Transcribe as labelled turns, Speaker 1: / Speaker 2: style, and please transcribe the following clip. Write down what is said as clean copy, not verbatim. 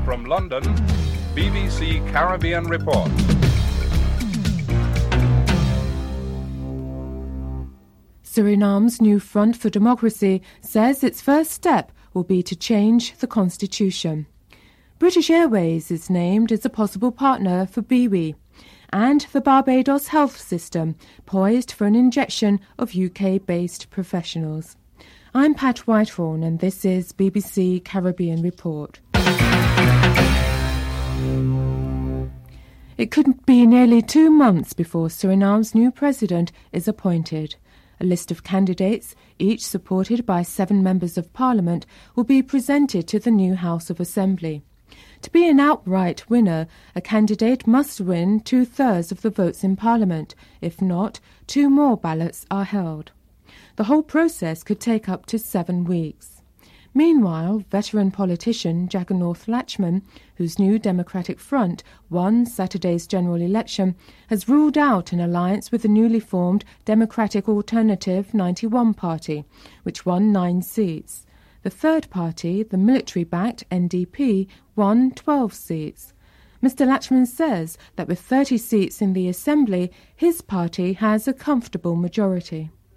Speaker 1: From London, BBC Caribbean Report.
Speaker 2: Suriname's new Front for Democracy says its first step will be to change the constitution. British Airways is named as a possible partner for BWI, and the Barbados health system poised for an injection of UK-based professionals. I'm Pat Whitehorn, and this is BBC Caribbean Report. It could be nearly 2 months before Suriname's new president is appointed. A list of candidates, each supported by 7 members of Parliament, will be presented to the new House of Assembly. To be an outright winner, a candidate must win 2/3 of the votes in Parliament. If not, 2 more ballots are held. The whole process could take up to 7 weeks. Meanwhile, veteran politician Jagannath Lachman, whose new Democratic Front won Saturday's general election, has ruled out an alliance with the newly formed Democratic Alternative 91 Party, which won 9 seats. The third party, the military-backed NDP, won 12 seats. Mr. Lachman says that with 30 seats in the Assembly, his party has a comfortable majority.